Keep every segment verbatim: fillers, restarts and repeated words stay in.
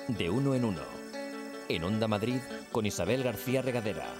De uno en uno. En Onda Madrid con Isabel García Regadera.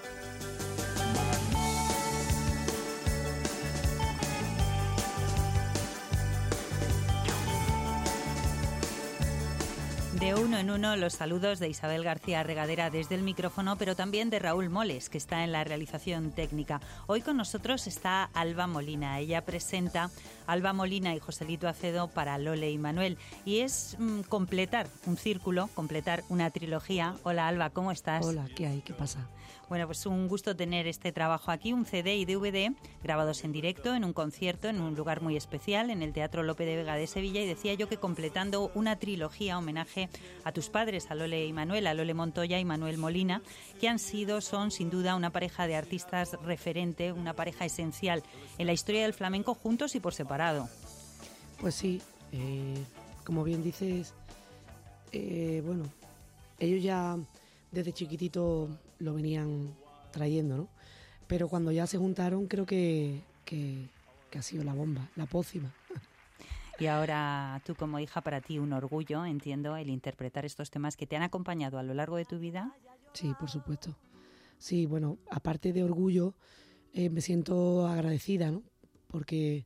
De uno en uno, los saludos de Isabel García Regadera desde el micrófono, pero también de Raúl Moles, que está en la realización técnica. Hoy con nosotros está Alba Molina. Ella presenta Alba Molina y Joselito Acedo para Lole y Manuel. Y es mmm, completar un círculo, completar una trilogía. Hola Alba, ¿cómo estás? Hola, ¿qué hay? ¿Qué pasa? Bueno, pues un gusto tener este trabajo aquí, un C D y D V D grabados en directo, en un concierto, en un lugar muy especial, en el Teatro Lope de Vega de Sevilla. Y decía yo que completando una trilogía, homenaje a tus padres, a Lole y Manuel, a Lole Montoya y Manuel Molina, que han sido, son sin duda una pareja de artistas referente, una pareja esencial en la historia del flamenco, juntos y por separado. Pues sí, eh, como bien dices, eh, bueno, ellos ya desde chiquitito lo venían trayendo, ¿no? Pero cuando ya se juntaron creo que, que, que ha sido la bomba, la pócima. Y ahora tú como hija, para ti un orgullo, entiendo, el interpretar estos temas que te han acompañado a lo largo de tu vida. Sí, por supuesto. Sí, bueno, aparte de orgullo, eh, me siento agradecida, ¿no? Porque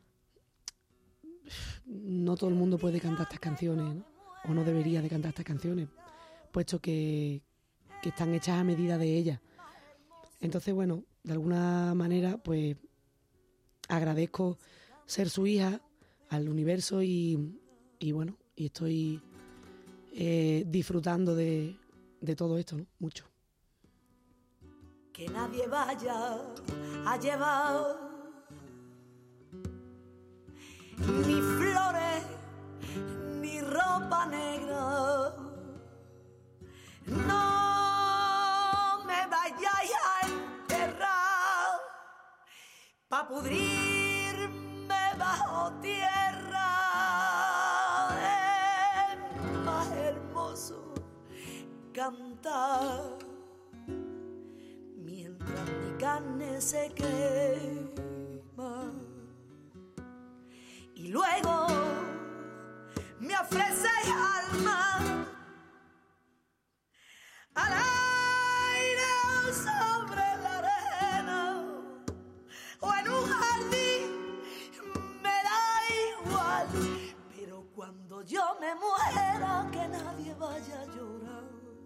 no todo el mundo puede cantar estas canciones, ¿no? O no debería de cantar estas canciones, puesto que, que están hechas a medida de ella. Entonces, bueno, de alguna manera, pues agradezco ser su hija al universo y, y bueno, y estoy eh, disfrutando de, de todo esto, ¿no? Mucho. Que nadie vaya a llevar ni flores ni ropa negra. No me vayáis a enterrar pa' pudrirme bajo tierra. Es más hermoso cantar mientras mi carne se quema. Y luego me ofrecéis alma al aire o sobre la arena o en un jardín, me da igual. Pero cuando yo me muera, que nadie vaya a llorar.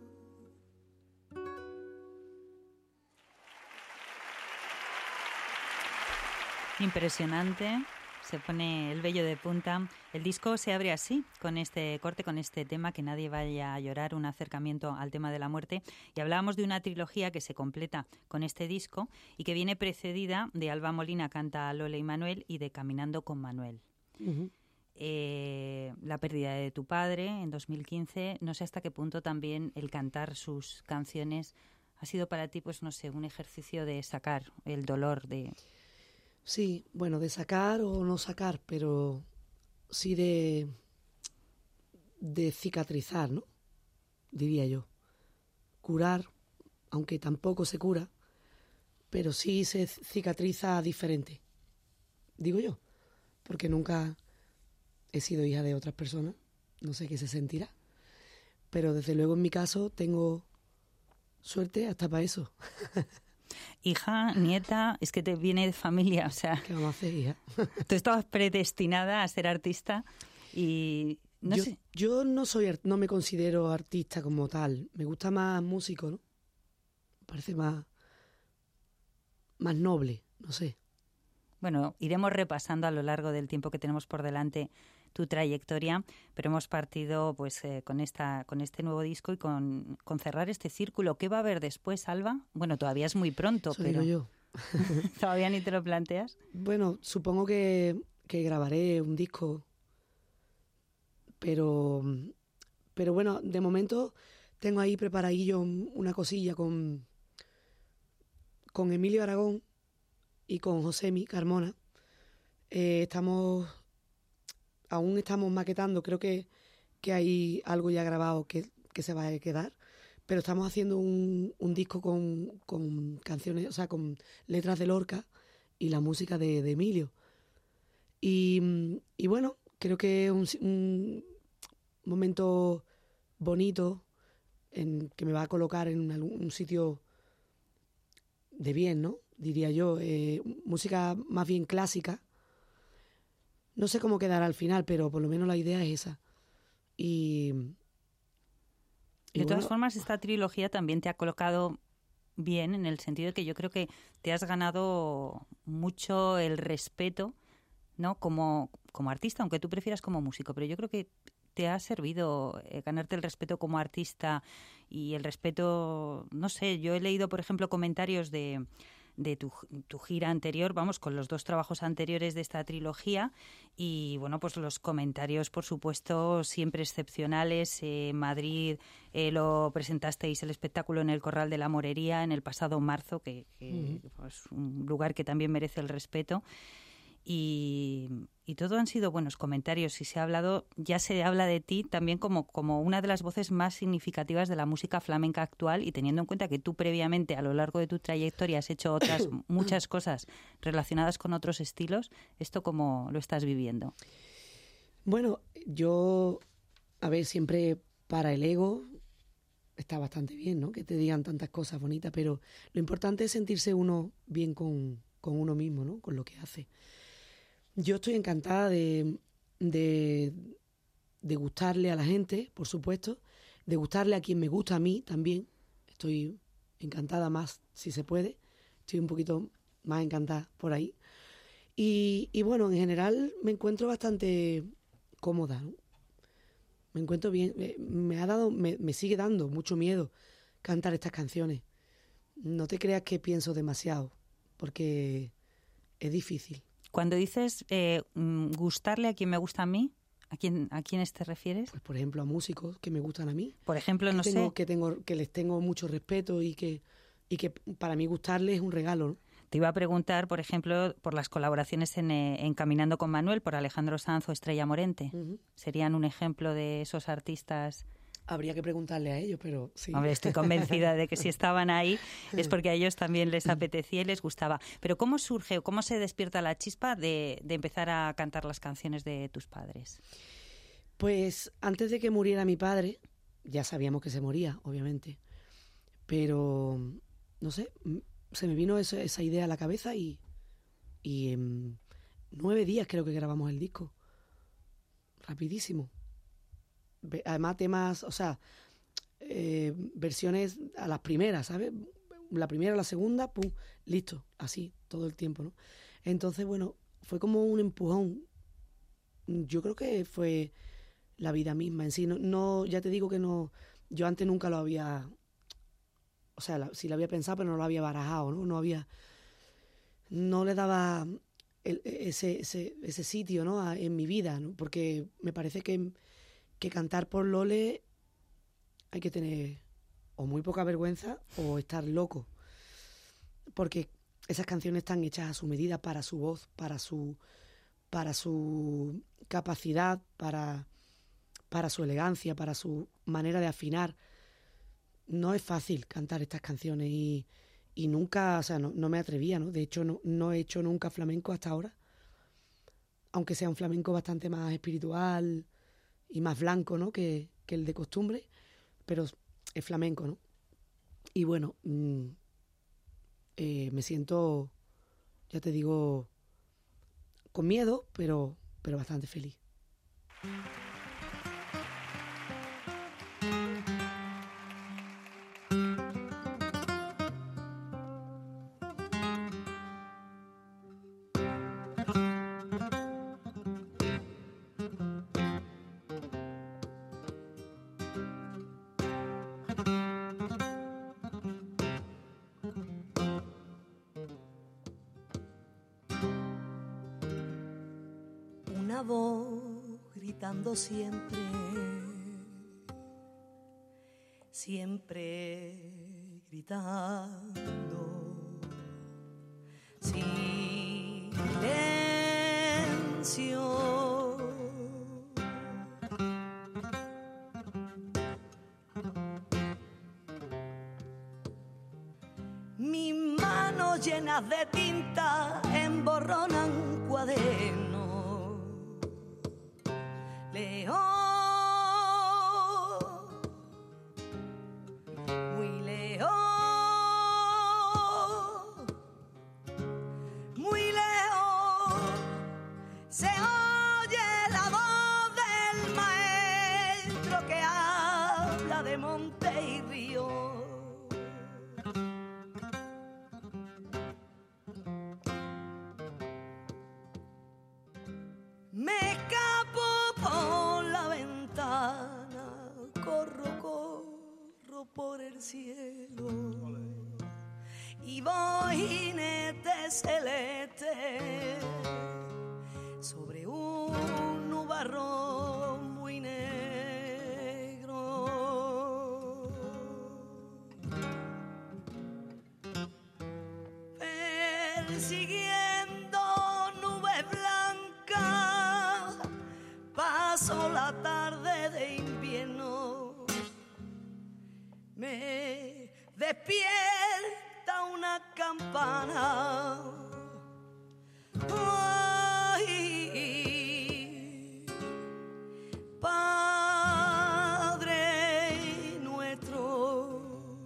Impresionante. Se pone el vello de punta. El disco se abre así, con este corte, con este tema, Que nadie vaya a llorar, un acercamiento al tema de la muerte. Y hablábamos de una trilogía que se completa con este disco y que viene precedida de Alba Molina canta a Lole y Manuel y de Caminando con Manuel. Uh-huh. Eh, la pérdida de tu padre en dos mil quince, no sé hasta qué punto también el cantar sus canciones ha sido para ti, pues no sé, un ejercicio de sacar el dolor de... Sí, bueno, de sacar o no sacar, pero sí de, de cicatrizar, ¿no? Diría yo. Curar, aunque tampoco se cura, pero sí se cicatriza diferente, digo yo, porque nunca he sido hija de otras personas, no sé qué se sentirá, pero desde luego en mi caso tengo suerte hasta para eso. Hija, nieta, es que te viene de familia, o sea... ¿Qué vamos a hacer, hija? Tú estabas predestinada a ser artista y... No yo, sé. yo no soy, no me considero artista como tal. Me gusta más músico, ¿no? Me parece más, más noble, no sé. Bueno, iremos repasando a lo largo del tiempo que tenemos por delante tu trayectoria, pero hemos partido pues eh, con esta con este nuevo disco y con, con cerrar este círculo. ¿Qué va a haber después, Alba? Bueno, todavía es muy pronto, Eso pero digo yo. ¿Todavía ni te lo planteas? Bueno, supongo que, que grabaré un disco, pero pero bueno, de momento tengo ahí preparadillo una cosilla con con Emilio Aragón y con Josemi Carmona. Eh, estamos aún estamos maquetando, creo que, que hay algo ya grabado que, que se va a quedar, pero estamos haciendo un, un disco con, con canciones, o sea, con letras de Lorca y la música de, de Emilio. Y, y bueno, creo que es un, un momento bonito, en, que me va a colocar en un, un sitio de bien, ¿no? Diría yo, eh, música más bien clásica. No sé cómo quedará al final, pero por lo menos la idea es esa. Y, y de todas bueno, formas, esta trilogía también te ha colocado bien, en el sentido de que yo creo que te has ganado mucho el respeto, ¿no? Como, como artista, aunque tú prefieras como músico, pero yo creo que te ha servido eh, ganarte el respeto como artista y el respeto, no sé, yo he leído, por ejemplo, comentarios de... de tu, tu gira anterior, vamos, con los dos trabajos anteriores de esta trilogía y, bueno, pues los comentarios, por supuesto, siempre excepcionales. En eh, Madrid eh, lo presentasteis el espectáculo en el Corral de la Morería en el pasado marzo, que, que uh-huh. pues, un lugar que también merece el respeto. Y, y todo han sido buenos comentarios y se ha hablado, ya se habla de ti también como, como una de las voces más significativas de la música flamenca actual, y teniendo en cuenta que tú previamente a lo largo de tu trayectoria has hecho otras muchas cosas relacionadas con otros estilos, ¿esto cómo lo estás viviendo? Bueno, yo, a ver, siempre para el ego está bastante bien, ¿no? Que te digan tantas cosas bonitas, pero lo importante es sentirse uno bien con, con uno mismo, ¿no? Con lo que hace. Yo estoy encantada de, de, de gustarle a la gente, por supuesto, de gustarle a quien me gusta a mí también. Estoy encantada más, si se puede. Estoy un poquito más encantada por ahí. Y, y bueno, en general me encuentro bastante cómoda, ¿no? Me encuentro bien. Me, me ha dado, me, me sigue dando mucho miedo cantar estas canciones. No te creas que pienso demasiado, porque es difícil. Cuando dices eh, gustarle a quien me gusta a mí, ¿a quién, a quiénes te refieres? Pues por ejemplo a músicos que me gustan a mí. Por ejemplo, no tengo, sé. Que, tengo, que les tengo mucho respeto y que, y que para mí gustarles es un regalo, ¿no? Te iba a preguntar, por ejemplo, por las colaboraciones en, en Caminando con Manuel, por Alejandro Sanz o Estrella Morente. Uh-huh. ¿Serían un ejemplo de esos artistas? Habría que preguntarle a ellos, pero sí. Hombre, estoy convencida de que si estaban ahí es porque a ellos también les apetecía y les gustaba. Pero ¿cómo surge o cómo se despierta la chispa de, de empezar a cantar las canciones de tus padres? Pues antes de que muriera mi padre, ya sabíamos que se moría, obviamente, pero no sé, se me vino esa, esa idea a la cabeza y, y en nueve días creo que grabamos el disco. Rapidísimo. Además temas, o sea, eh, versiones a las primeras, ¿sabes? La primera, la segunda, pum, listo, así, todo el tiempo, ¿no? Entonces, bueno, fue como un empujón. Yo creo que fue la vida misma en sí. No, no, ya te digo que no, yo antes nunca lo había, o sea, la, sí lo había pensado, pero no lo había barajado, ¿no? No había, no le daba el, ese, ese, ese sitio, ¿no? A, en mi vida, ¿no? Porque me parece que que cantar por Lole hay que tener o muy poca vergüenza o estar loco, porque esas canciones están hechas a su medida para su voz, para su para su capacidad, para, para su elegancia, para su manera de afinar. No es fácil cantar estas canciones y, y nunca, o sea, no, no me atrevía, ¿no? De hecho, no, no he hecho nunca flamenco hasta ahora, aunque sea un flamenco bastante más espiritual y más blanco, ¿no? que, que el de costumbre, pero es flamenco, ¿no? Y bueno, mmm, eh, me siento, ya te digo, con miedo, pero, pero bastante feliz. Una voz gritando siempre, siempre gritando, silencio. Mis manos llenas de tinta emborronan un cuaderno. León, se oye la voz del maestro que habla de monte y río. Me escapo por la ventana, corro, corro por el cielo y voy jinete celeste sobre un nubarrón muy negro. Persiguiendo nubes blancas, paso la tarde de invierno. Me despierta una campana. Ay, Padre nuestro.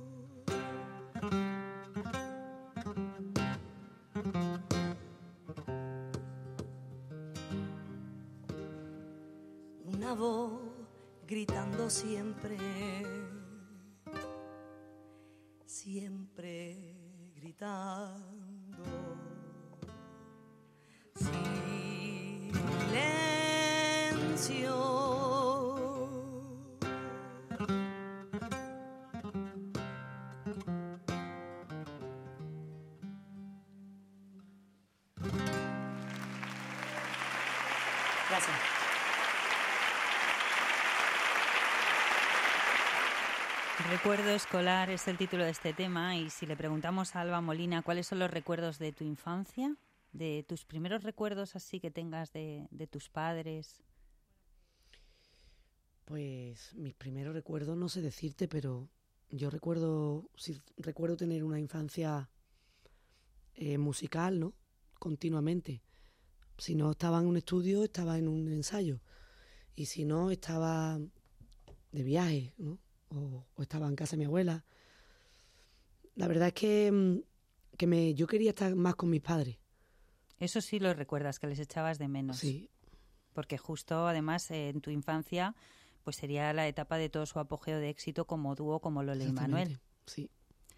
Una voz gritando siempre, siempre gritando. Silencio. Gracias. Recuerdo escolar es el título de este tema, y si le preguntamos a Alba Molina cuáles son los recuerdos de tu infancia, de tus primeros recuerdos así que tengas de, de tus padres. Pues mis primeros recuerdos no sé decirte, pero yo recuerdo, sí, recuerdo tener una infancia eh, musical, ¿no? Continuamente. Si no estaba en un estudio, estaba en un ensayo. Y si no, estaba de viaje, ¿no? O, o estaba en casa de mi abuela. La verdad es que, que me, yo quería estar más con mis padres. Eso sí lo recuerdas, que les echabas de menos. Sí. Porque justo, además, eh, en tu infancia, pues sería la etapa de todo su apogeo de éxito como dúo, como Lola y Manuel. Sí.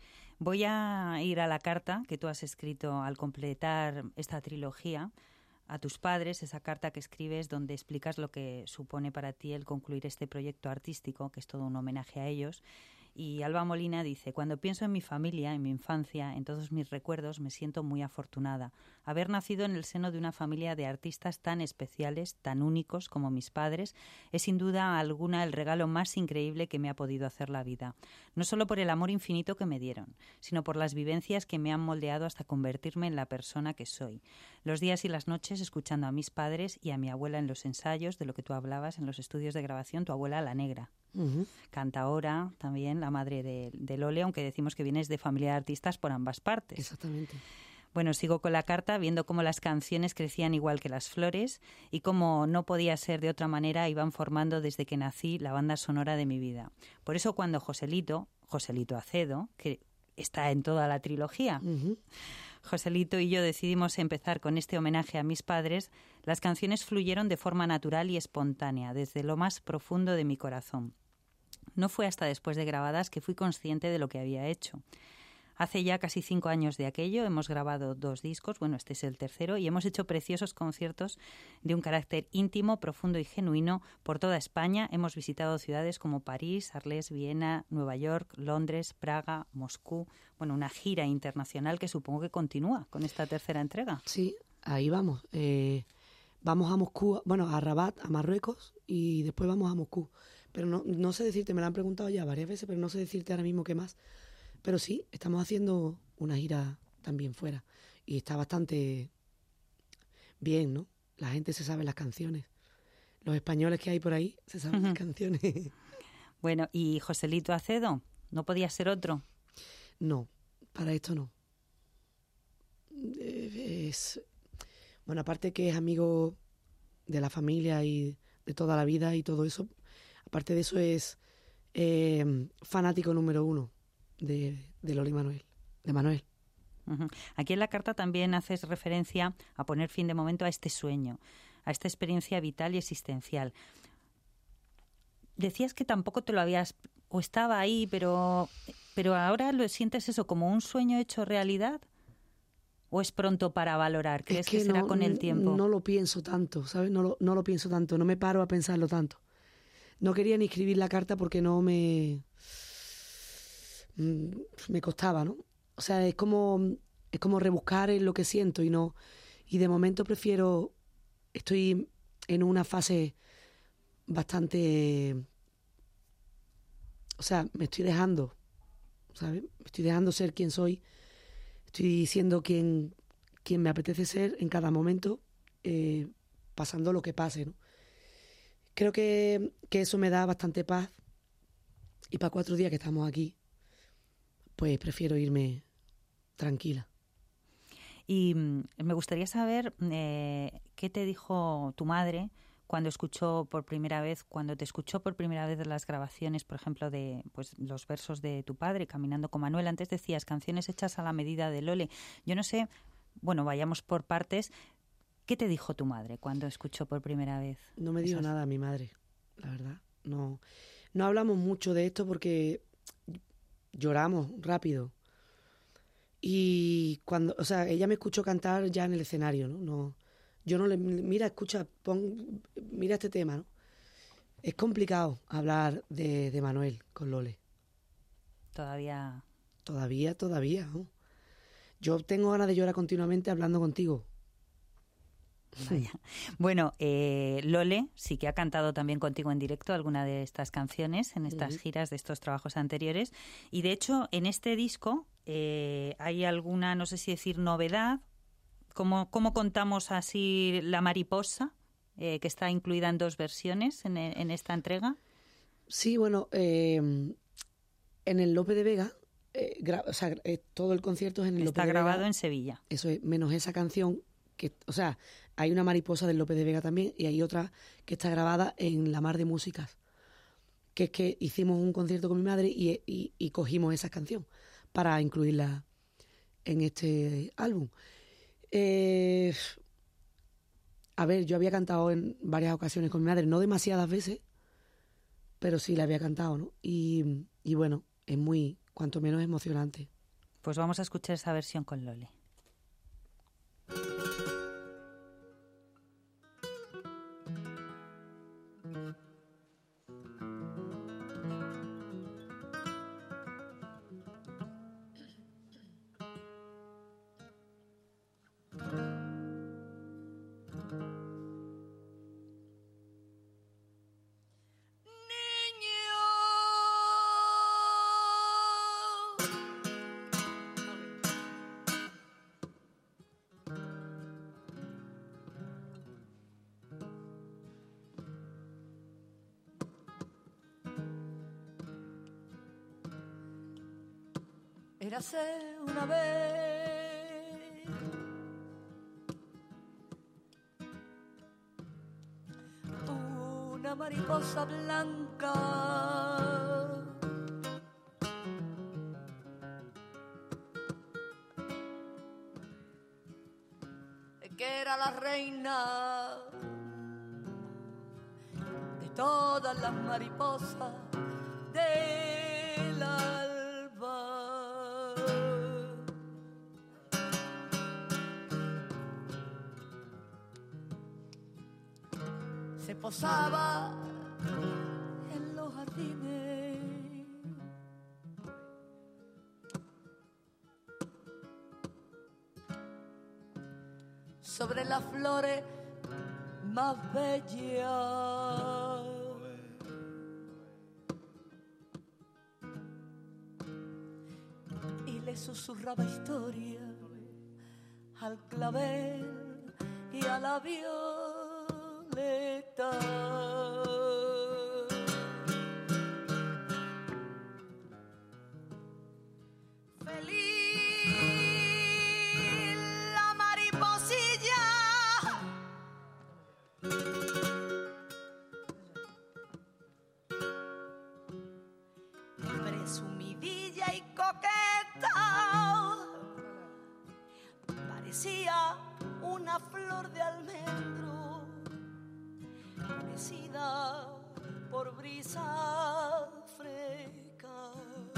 Voy a ir a la carta que tú has escrito al completar esta trilogía a tus padres, esa carta que escribes donde explicas lo que supone para ti el concluir este proyecto artístico, que es todo un homenaje a ellos. Y Alba Molina dice: cuando pienso en mi familia, en mi infancia, en todos mis recuerdos, me siento muy afortunada. Haber nacido en el seno de una familia de artistas tan especiales, tan únicos como mis padres, es sin duda alguna el regalo más increíble que me ha podido hacer la vida. No solo por el amor infinito que me dieron, sino por las vivencias que me han moldeado hasta convertirme en la persona que soy. Los días y las noches escuchando a mis padres y a mi abuela en los ensayos, de lo que tú hablabas en los estudios de grabación, tu abuela La Negra. Uh-huh. Cantaora también, la madre de, de Lole, aunque decimos que vienes de familia de artistas por ambas partes. Exactamente. Bueno, sigo con la carta, viendo cómo las canciones crecían igual que las flores y cómo no podía ser de otra manera, iban formando desde que nací la banda sonora de mi vida. Por eso cuando Joselito, Joselito Acedo, que está en toda la trilogía, uh-huh. Joselito y yo decidimos empezar con este homenaje a mis padres, las canciones fluyeron de forma natural y espontánea, desde lo más profundo de mi corazón. No fue hasta después de grabadas que fui consciente de lo que había hecho. Hace ya casi cinco años de aquello, hemos grabado dos discos, bueno, este es el tercero, y hemos hecho preciosos conciertos de un carácter íntimo, profundo y genuino por toda España. Hemos visitado ciudades como París, Arles, Viena, Nueva York, Londres, Praga, Moscú. Bueno, una gira internacional que supongo que continúa con esta tercera entrega. Sí, ahí vamos. Eh, vamos a Moscú, bueno, a Rabat, a Marruecos, y después vamos a Moscú. Pero no, no sé decirte, me lo han preguntado ya varias veces, pero no sé decirte ahora mismo qué más. Pero sí, estamos haciendo una gira también fuera y está bastante bien, ¿no? La gente se sabe las canciones. Los españoles que hay por ahí se saben uh-huh. las canciones. Bueno, ¿y Joselito Acedo? ¿No podía ser otro? No, para esto no. Es, bueno, aparte que es amigo de la familia y de toda la vida y todo eso, aparte de eso es eh, fanático número uno de, de Lola y Manuel, de Manuel. Uh-huh. Aquí en la carta también haces referencia a poner fin de momento a este sueño, a esta experiencia vital y existencial. Decías que tampoco te lo habías, o estaba ahí, pero, pero ahora lo sientes eso como un sueño hecho realidad, ¿o es pronto para valorar? ¿Crees es que, que será no, con el tiempo? No lo pienso tanto, ¿sabes? No lo, no lo pienso tanto, no me paro a pensarlo tanto. No quería ni escribir la carta porque no me... me costaba, ¿no? O sea, es como, es como rebuscar en lo que siento y no... Y de momento prefiero... Estoy en una fase bastante... O sea, me estoy dejando, ¿sabes? Me estoy dejando ser quien soy. Estoy siendo quien, quien me apetece ser en cada momento, eh, pasando lo que pase, ¿no? Creo que, que eso me da bastante paz. Y para cuatro días que estamos aquí, pues prefiero irme tranquila. Y mm, me gustaría saber eh, qué te dijo tu madre cuando escuchó por primera vez, cuando te escuchó por primera vez las grabaciones, por ejemplo, de pues los versos de tu padre, Caminando con Manuel. Antes decías, canciones hechas a la medida de Lole. Yo no sé, bueno, vayamos por partes. ¿Qué te dijo tu madre cuando escuchó por primera vez? No me dijo esas... nada mi madre, la verdad. No, no hablamos mucho de esto porque lloramos rápido. Y cuando, o sea, ella me escuchó cantar ya en el escenario, ¿no? No, yo no le, mira, escucha, pon, mira este tema, ¿no? Es complicado hablar de, de Manuel con Lole. Todavía... Todavía, todavía, ¿no? Yo tengo ganas de llorar continuamente hablando contigo. Vaya. Bueno, eh, Lole sí que ha cantado también contigo en directo alguna de estas canciones en estas uh-huh. giras de estos trabajos anteriores. Y de hecho, en este disco eh, hay alguna, no sé si decir novedad. ¿Cómo, cómo contamos así La Mariposa, eh, que está incluida en dos versiones en, en esta entrega? Sí, bueno, eh, en el Lope de Vega, eh, gra- o sea, eh, todo el concierto es en el está Lope de Vega. Está grabado en Sevilla. Eso es, menos esa canción, que, o sea, hay una Mariposa del Lope de Vega también y hay otra que está grabada en La Mar de Músicas, que es que hicimos un concierto con mi madre y, y, y cogimos esa canción para incluirla en este álbum. Eh, a ver, yo había cantado en varias ocasiones con mi madre, no demasiadas veces, pero sí la había cantado, ¿no? Y, y bueno, es muy, cuanto menos emocionante. Pues vamos a escuchar esa versión con Lole. Érase una vez una mariposa blanca que era la reina de todas las mariposas del alba. Se posaba en los jardines sobre las flores más bellas y le susurraba historia al clavel y a la violeta. Feliz la mariposilla, presumidilla y coqueta, parecía una flor de almendro brisa fresca.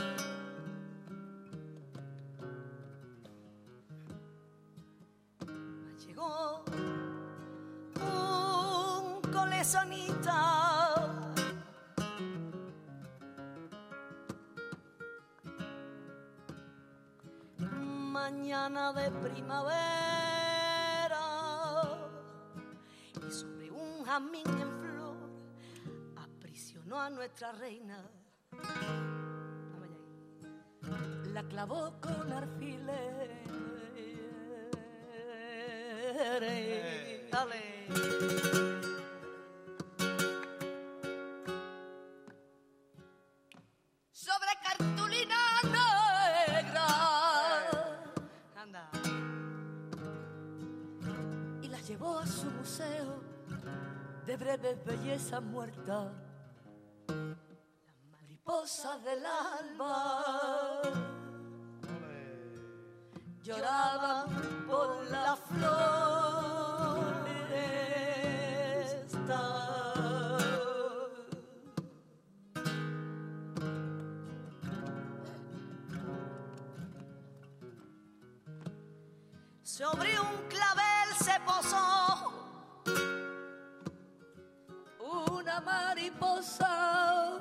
Llegó un coleccionista mañana de primavera y sobre un jazmín en flor aprisionó a nuestra reina. La clavó con alfileres. Dale. Sobre cartulina negra. Anda. Y la llevó a su museo de breve belleza muerta. Las mariposas del alba lloraban por la floresta. Sobre un clavel se posó una mariposa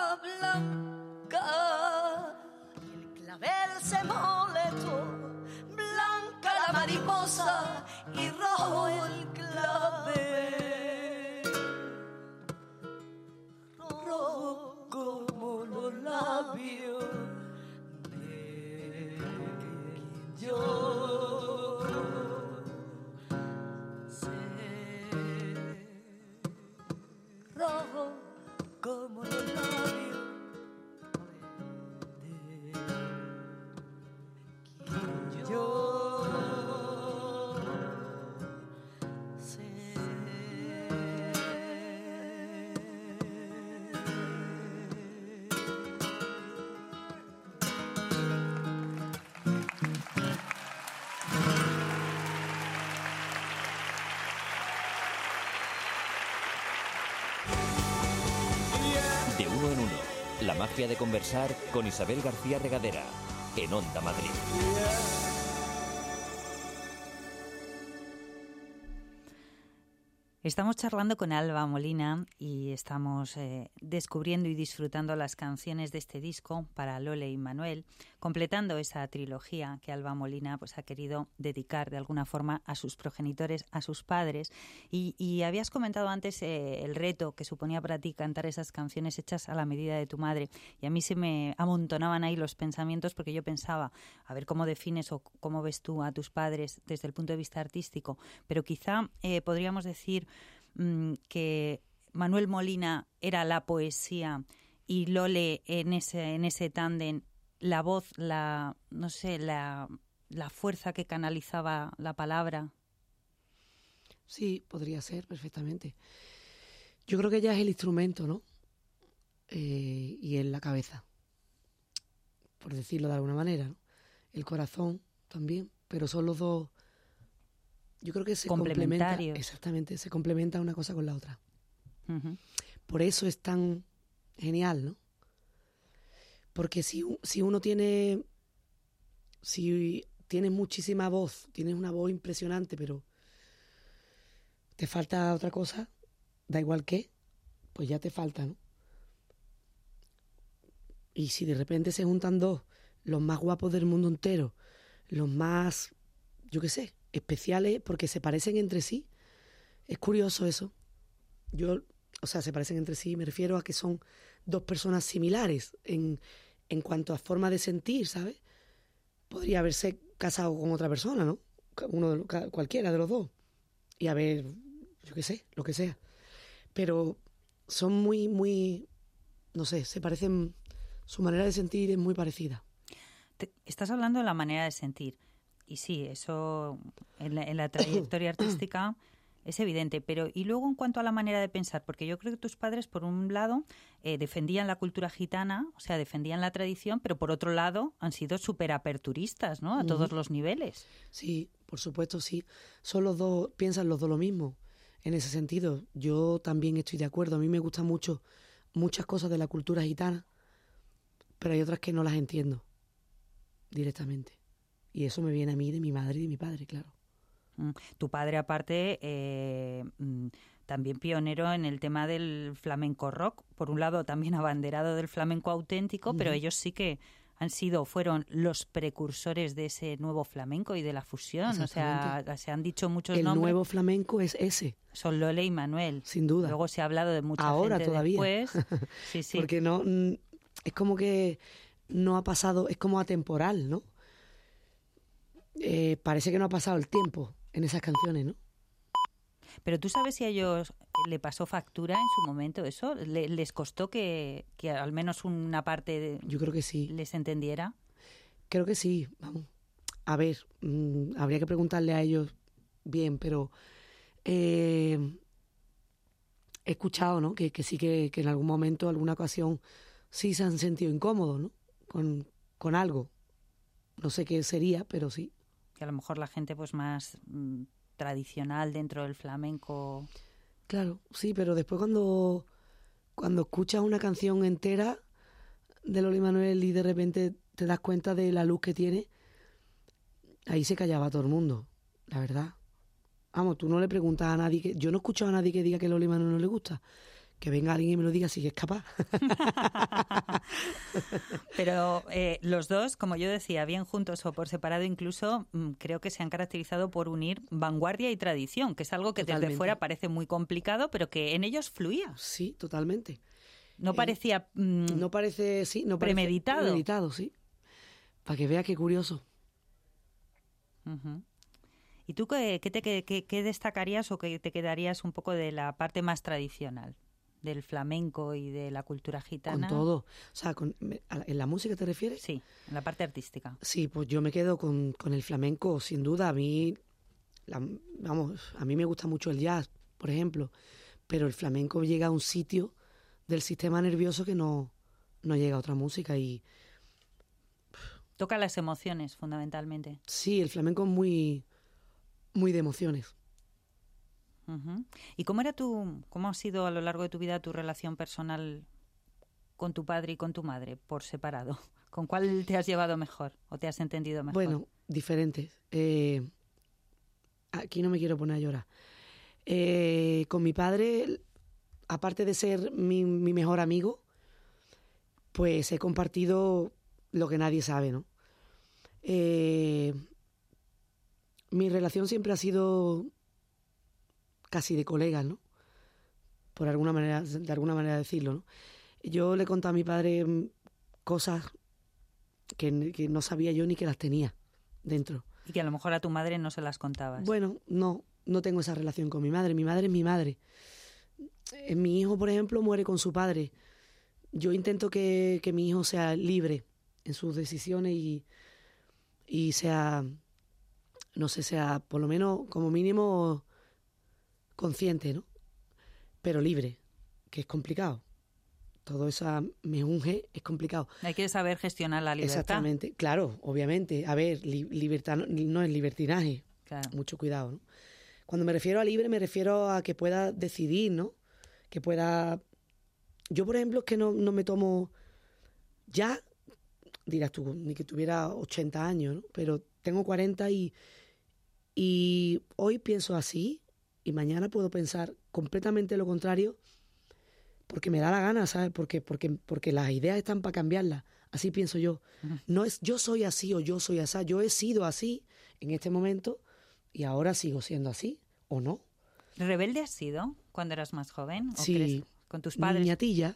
blanca y el clavel se molestó. Blanca la mariposa y rojo el clavel, rojo como los labios de quien yo sé, rojo como los labios de quien yo De uno en uno, la magia de conversar con Isabel García Regadera, en Onda Madrid. Estamos charlando con Alba Molina y estamos eh, descubriendo y disfrutando las canciones de este disco para Lole y Manuel, completando esa trilogía que Alba Molina pues, ha querido dedicar de alguna forma a sus progenitores, a sus padres. Y, y habías comentado antes eh, el reto que suponía para ti cantar esas canciones hechas a la medida de tu madre. Y a mí se me amontonaban ahí los pensamientos porque yo pensaba, a ver cómo defines o cómo ves tú a tus padres desde el punto de vista artístico. Pero quizá eh, podríamos decir que Manuel Molina era la poesía y Lole en ese en ese tándem la voz, la no sé, la, la fuerza que canalizaba la palabra. Sí, podría ser perfectamente. Yo creo que ella es el instrumento, ¿no? Eh, y en la cabeza, por decirlo de alguna manera, ¿no? El corazón también, pero son los dos. Yo creo que se complementa, exactamente, se complementa una cosa con la otra. Uh-huh. Por eso es tan genial, ¿no? Porque si, si uno tiene, si tienes muchísima voz, tienes una voz impresionante, pero te falta otra cosa, da igual qué, pues ya te falta, ¿no? Y si de repente se juntan dos, los más guapos del mundo entero, los más, yo qué sé, especiales porque se parecen entre sí. Es curioso eso. Yo, o sea, se parecen entre sí, me refiero a que son dos personas similares en, en cuanto a forma de sentir, ¿sabes? Podría haberse casado con otra persona, ¿no? Uno de los, cualquiera de los dos. Y haber, yo qué sé, lo que sea. Pero son muy, muy, no sé, se parecen, su manera de sentir es muy parecida. Te, estás hablando de la manera de sentir. Y sí, eso en la, en la trayectoria artística es evidente. Pero y luego en cuanto a la manera de pensar, porque yo creo que tus padres, por un lado, eh, defendían la cultura gitana, o sea, defendían la tradición, pero por otro lado han sido súper aperturistas, ¿no? A uh-huh. todos los niveles. Sí, por supuesto, sí. Son los dos, piensan los dos lo mismo en ese sentido. Yo también estoy de acuerdo. A mí me gusta mucho muchas cosas de la cultura gitana, pero hay otras que no las entiendo directamente. Y eso me viene a mí de mi madre y de mi padre, claro. Mm. Tu padre, aparte, eh, mm, también pionero en el tema del flamenco rock. Por un lado, también abanderado del flamenco auténtico, uh-huh. pero ellos sí que han sido, fueron los precursores de ese nuevo flamenco y de la fusión. O sea, se han dicho muchos el nombres. El nuevo flamenco es ese. Son Lole y Manuel. Sin duda. Luego se ha hablado de mucha Ahora gente todavía. después. Sí, sí. Porque no, es como que no ha pasado, es como atemporal, ¿no? Eh, parece que no ha pasado el tiempo en esas canciones, ¿no? Pero tú sabes si a ellos le pasó factura en su momento eso, ¿Le, les costó que, que al menos una parte de, yo creo que sí les entendiera? Creo que sí, vamos. A ver, mmm, habría que preguntarle a ellos bien, pero eh, he escuchado, ¿no? Que, que sí que, que en algún momento, alguna ocasión, sí se han sentido incómodos, ¿no? Con, con algo. No sé qué sería, pero sí. Que a lo mejor la gente pues más mmm, tradicional dentro del flamenco. Claro, sí, pero después cuando, cuando escuchas una canción entera de Lole y Manuel y de repente te das cuenta de la luz que tiene, ahí se callaba todo el mundo, la verdad. Vamos, tú no le preguntas a nadie, que yo no he escuchado a nadie que diga que Lole y Manuel no le gusta. Que venga alguien y me lo diga si es capaz. Pero eh, los dos, como yo decía, bien juntos o por separado incluso, mmm, creo que se han caracterizado por unir vanguardia y tradición, que es algo que totalmente. Desde fuera parece muy complicado, pero que en ellos fluía. Sí, totalmente. No eh, parecía mmm, no parece, sí, no parece premeditado. Premeditado, sí. Para que vea qué curioso. Uh-huh. ¿Y tú qué, qué, te, qué, qué destacarías o qué te quedarías un poco de la parte más tradicional del flamenco y de la cultura gitana? Con todo. O sea, con, ¿en la música te refieres? Sí, en la parte artística. Sí, pues yo me quedo con, con el flamenco, sin duda. A mí, la, vamos, a mí me gusta mucho el jazz, por ejemplo, pero el flamenco llega a un sitio del sistema nervioso que no, no llega a otra música y... Toca las emociones, fundamentalmente. Sí, el flamenco es muy, muy de emociones. Uh-huh. ¿Y cómo era tu, cómo ha sido a lo largo de tu vida tu relación personal con tu padre y con tu madre por separado? ¿Con cuál te has llevado mejor o te has entendido mejor? Bueno, diferentes. Eh, aquí no me quiero poner a llorar. Eh, con mi padre, aparte de ser mi, mi mejor amigo, pues he compartido lo que nadie sabe, ¿no? Eh, mi relación siempre ha sido casi de colegas, ¿no? Por alguna manera, de alguna manera decirlo, ¿no? Yo le conté a mi padre cosas que, que no sabía yo ni que las tenía dentro. Y que a lo mejor a tu madre no se las contabas. Bueno, no, no tengo esa relación con mi madre. Mi madre es mi madre. Mi hijo, por ejemplo, muere con su padre. Yo intento que, que mi hijo sea libre en sus decisiones y, y sea, no sé, sea por lo menos, como mínimo, consciente, ¿no? Pero libre, que es complicado. Todo eso me unge, es complicado. Hay que saber gestionar la libertad. Exactamente, claro, obviamente. A ver, li- libertad no, no es libertinaje. Claro. Mucho cuidado, ¿no? Cuando me refiero a libre, me refiero a que pueda decidir, ¿no? Que pueda... Yo, por ejemplo, es que no, no me tomo... Ya, dirás tú, ni que tuviera ochenta años, ¿no? Pero tengo cuarenta y, y hoy pienso así y mañana puedo pensar completamente lo contrario porque me da la gana, ¿sabes? Porque, porque, porque las ideas están para cambiarlas. Así pienso yo. Uh-huh. No es yo soy así o yo soy así. Yo he sido así en este momento y ahora sigo siendo así, ¿o no? ¿Rebelde has sido cuando eras más joven? ¿O sí. crees con tus padres? Niñatilla.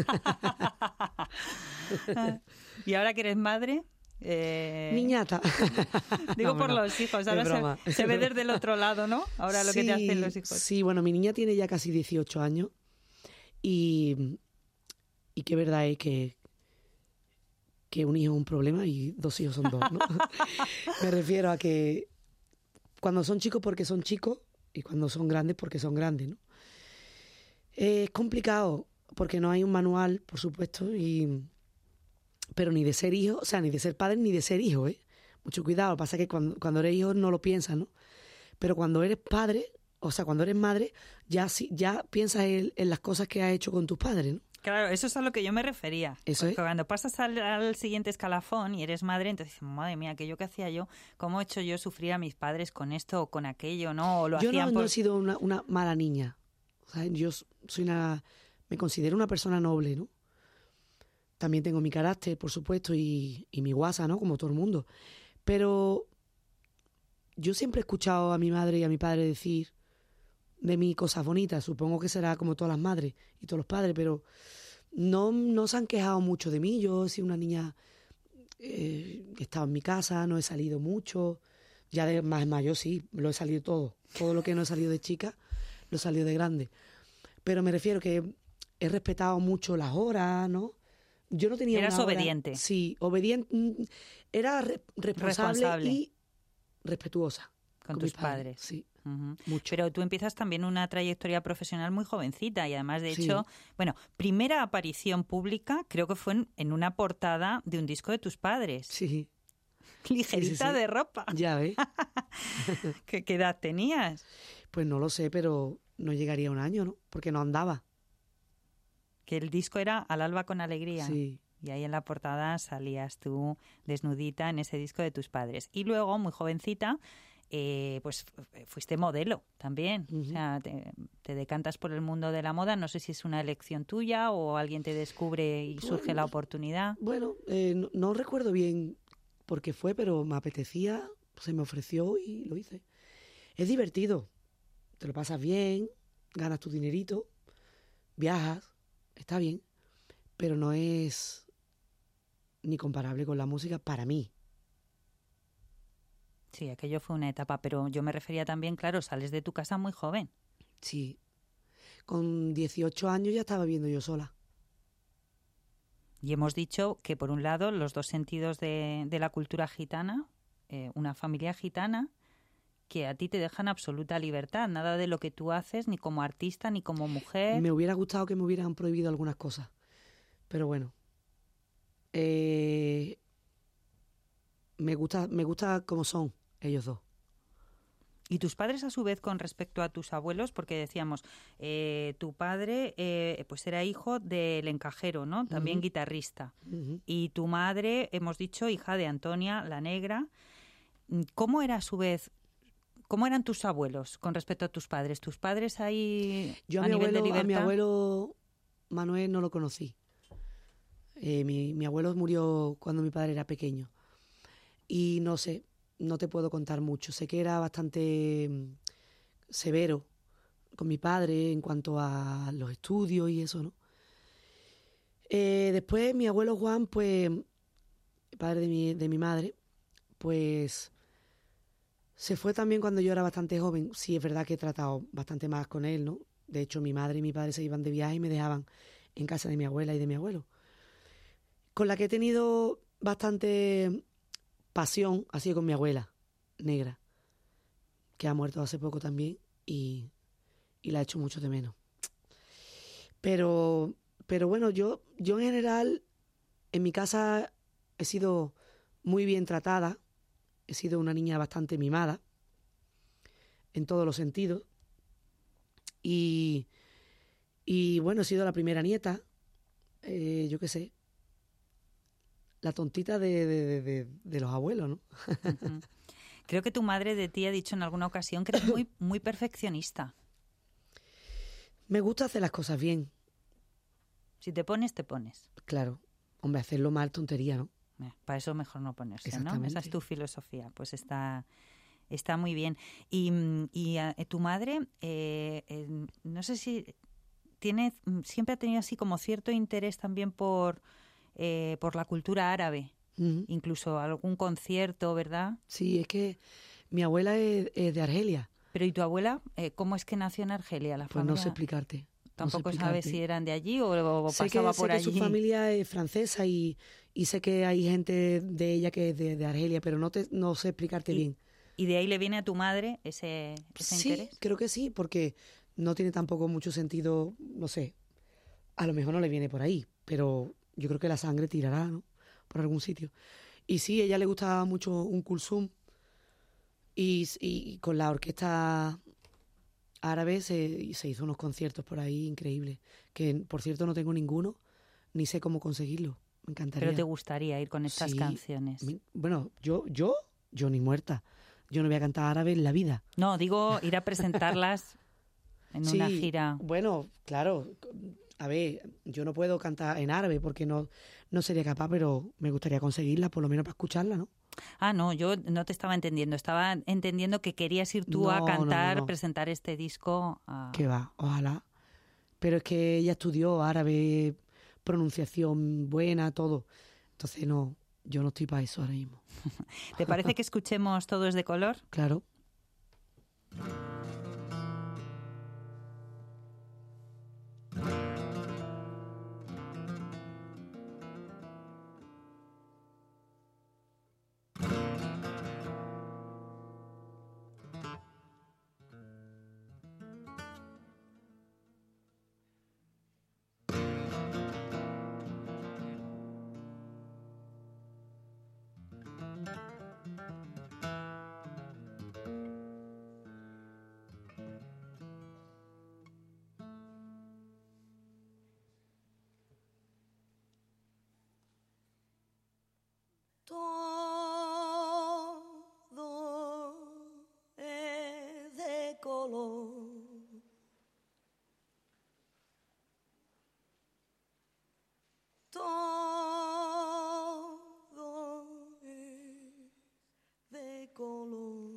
¿Y ahora que eres madre? Eh... Niñata. Digo no, por no, los hijos. Ahora se, se ve desde el otro lado, ¿no? Ahora lo sí, que te hacen los hijos. Sí, bueno, mi niña tiene ya casi dieciocho años y, y qué verdad es que, que un hijo es un problema y dos hijos son dos, ¿no? Me refiero a que cuando son chicos porque son chicos y cuando son grandes porque son grandes, ¿no? Eh, es complicado porque no hay un manual, por supuesto, y pero ni de ser hijo, o sea, ni de ser padre ni de ser hijo, ¿eh? Mucho cuidado, lo que pasa es que cuando, cuando eres hijo no lo piensas, ¿no? Pero cuando eres padre, o sea, cuando eres madre, ya, ya piensas en, en las cosas que has hecho con tus padres, ¿no? Claro, eso es a lo que yo me refería. Eso Porque es. cuando pasas al, al siguiente escalafón y eres madre, entonces dices, madre mía, aquello que hacía yo, ¿cómo he hecho yo sufrir a mis padres con esto o con aquello, no? O lo Yo no, hacían no por... he sido una, una mala niña. O sea, yo soy una... Me considero una persona noble, ¿no? También tengo mi carácter, por supuesto, y, y mi guasa, ¿no? Como todo el mundo. Pero yo siempre he escuchado a mi madre y a mi padre decir de mí cosas bonitas. Supongo que será como todas las madres y todos los padres, pero no, no se han quejado mucho de mí. Yo he sido una niña eh, que estaba en mi casa, no he salido mucho. Ya de más mayor sí, lo he salido todo. Todo lo que no he salido de chica, lo he salido de grande. Pero me refiero que he respetado mucho las horas, ¿no? Yo no tenía Eras una hora- obediente. Sí, obediente. mm, Era re- responsable, Responsable. y respetuosa. Con mis tus padres. Sí, Ujú. mucho. Pero tú empiezas también una trayectoria profesional muy jovencita y además, de Sí. hecho, bueno, primera aparición pública creo que fue en, en una portada de un disco de tus padres. Sí, Ligerita sí, sí. de ropa. ya ves. ¿Qué, qué edad tenías? Pues no lo sé, pero no llegaría a un año, ¿no? Porque no andaba. Que el disco era Al alba con alegría. Sí, Y ahí en la portada salías tú desnudita en ese disco de tus padres. Y luego, muy jovencita, eh, pues fu- fuiste modelo también. O Ujú. sea, te, te decantas por el mundo de la moda. No sé si es una elección tuya o alguien te descubre y surge la oportunidad. bueno, eh, no, no recuerdo bien por qué fue, pero me apetecía, se me ofreció y lo hice. Es divertido, te lo pasas bien, ganas tu dinerito, viajas, está bien, pero no es ni comparable con la música para mí. Sí, aquello fue una etapa, pero yo me refería también, claro, sales de tu casa muy joven. Sí, con dieciocho años ya estaba viviendo yo sola. Y hemos dicho que, por un lado, los dos sentidos de, de la cultura gitana, eh, una familia gitana, que a ti te dejan absoluta libertad, nada de lo que tú haces, ni como artista, ni como mujer. Me hubiera gustado que me hubieran prohibido algunas cosas, pero bueno. Eh, me gusta, me gusta como son ellos dos. Y tus padres, a su vez, con respecto a tus abuelos, porque decíamos, eh, tu padre eh, pues era hijo del encajero, ¿no? También Ujú. guitarrista. Ujú. Y tu madre, hemos dicho, hija de Antonia, la Negra. ¿Cómo era, a su vez, cómo eran tus abuelos con respecto a tus padres? ¿Tus padres ahí Yo a, a mi nivel de abuelo, a mi libertad? abuelo Manuel no lo conocí. Eh, mi, mi abuelo murió cuando mi padre era pequeño. Y no sé, no te puedo contar mucho. Sé que era bastante mm, severo con mi padre en cuanto a los estudios y eso, ¿no? Eh, después mi abuelo Juan, pues, padre de mi, de mi madre, pues se fue también cuando yo era bastante joven. Sí, es verdad que he tratado bastante más con él, ¿no? De hecho, mi madre y mi padre se iban de viaje y me dejaban en casa de mi abuela y de mi abuelo. Con la que he tenido bastante pasión ha sido con mi abuela, Negra, que ha muerto hace poco también y, y la he hecho mucho de menos. Pero, pero bueno, yo, yo en general, en mi casa he sido muy bien tratada, he sido una niña bastante mimada, en todos los sentidos. Y, y bueno, he sido la primera nieta, eh, yo qué sé, la tontita de, de, de, de, de los abuelos, ¿no? Ujú. Creo que tu madre de ti ha dicho en alguna ocasión que eres muy, muy perfeccionista. Me gusta hacer las cosas bien, Si te pones, te pones. claro. Hombre, hacerlo mal, tontería, ¿no? Eh, Para eso mejor no ponerse, ¿no? Exactamente. Esa es tu filosofía. Pues está, está muy bien. Y, mm, y eh, tu madre, eh, eh, no sé si tiene, mm, siempre ha tenido así como cierto interés también por, eh, por la cultura árabe. Ujú. Incluso algún concierto, ¿verdad? Sí, es que mi abuela es, es de Argelia, Pero ¿y tu abuela? Eh, ¿Cómo es que nació en Argelia? La pues familia no sé explicarte. no sé tampoco sabes explicarte. si eran de allí o, o Sé pasaba que, sé por que allí. su familia es francesa y, y sé que hay gente de ella que es de, de Argelia, pero no te no sé explicarte Y- bien. ¿Y de ahí le viene a tu madre ese, ese Sí, interés? creo que sí, porque no tiene tampoco mucho sentido, no sé, a lo mejor no le viene por ahí, pero yo creo que la sangre tirará, ¿no? Por algún sitio. Y sí, a ella le gustaba mucho un Kulsum y, y con la orquesta árabe se, se hizo unos conciertos por ahí increíbles, que por cierto no tengo ninguno, ni sé cómo conseguirlo. Me encantaría. Pero te gustaría ir con estas Sí, canciones. mi- bueno, yo, yo, yo ni muerta. Yo no voy a cantar árabe en la vida. No, digo ir a presentarlas en Sí, una gira. Bueno, claro. A ver, yo no puedo cantar en árabe porque no, no sería capaz, pero me gustaría conseguirla, por lo menos para escucharla, ¿no? Ah, no, yo no te estaba entendiendo. Estaba entendiendo que querías ir tú No, a no, cantar, no, no. presentar este disco. A... Que va, ojalá. Pero es que ella estudió árabe, pronunciación buena, todo. Entonces no, yo no estoy para eso ahora mismo. ¿Te parece que escuchemos Todo es de color? Claro. Todo es de color. Todo es de color.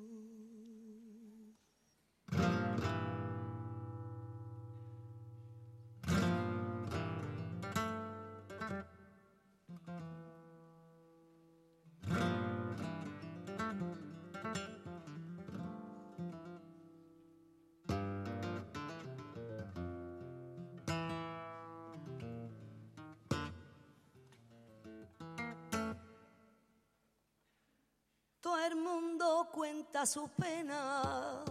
Todo el mundo cuenta sus penas,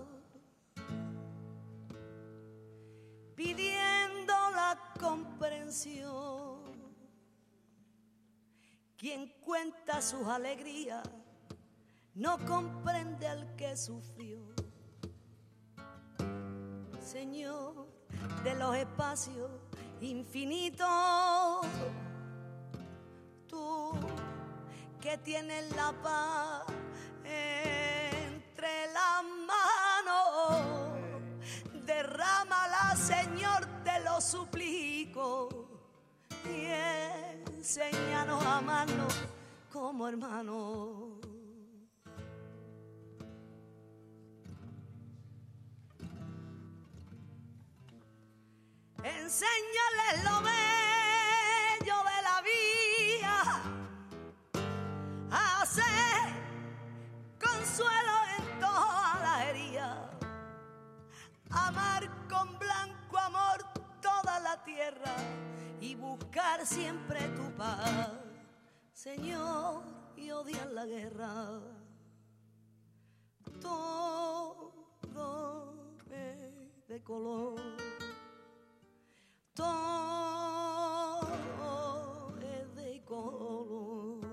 pidiendo la comprensión. Quien cuenta sus alegrías no comprende al que sufrió. Señor de los espacios infinitos, tú que tienes la paz entre las manos, derrámala, Señor, te lo suplico, y enséñanos a amarnos como hermanos. Enséñales lo bello de la vida, hacer consuelo en todas las heridas, amar con blanco amor toda la tierra y buscar siempre tu paz, Señor, y odiar la guerra. Todo es de color, todo es de color.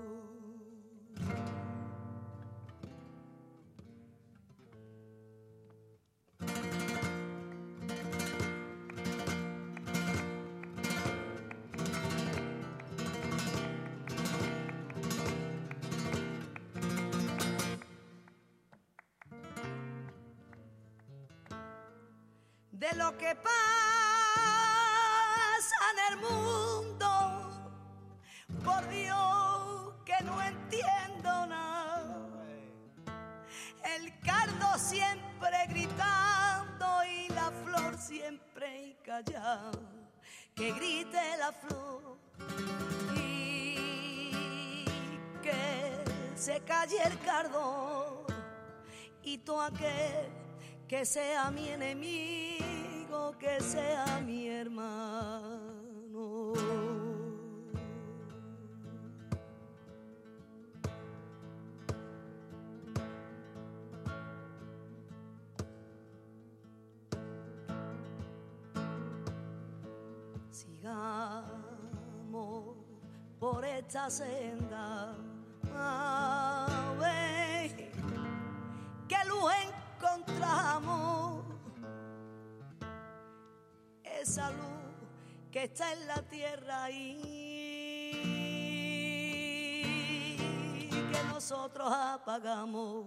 De lo que pasa en el mundo, por Dios que no entiendo nada. El cardo siempre gritando y la flor siempre callada. Que grite la flor y que se calle el cardo, y todo aquel que sea mi enemigo, que sea mi hermano. Sigamos por esta senda, a ver que luz encontramos, esa luz que está en la tierra y que nosotros apagamos.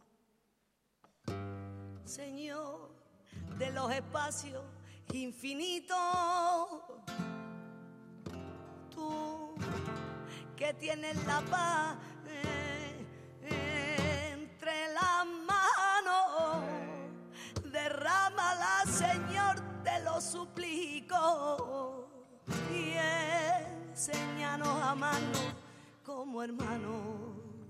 Señor de los espacios infinitos, tú que tienes la paz eh, eh, entre las manos, derrámala, Señor, te lo suplico, y enséñanos a amarnos como hermanos.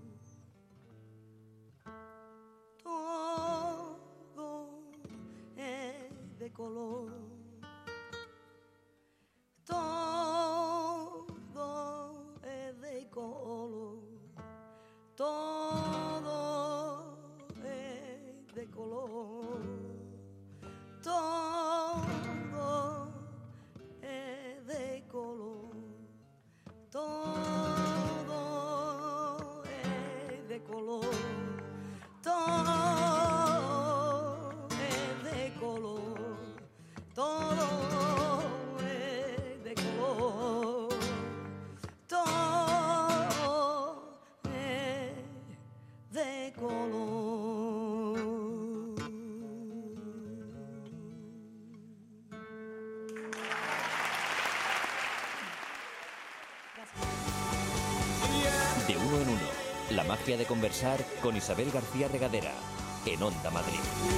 Todo es de color, todo es de color, todo es de color, todo es de color, todo es de color, todo es de color, todo es de color, todo es de color. De uno en uno, la magia de conversar con Isabel García Regadera, en Onda Madrid.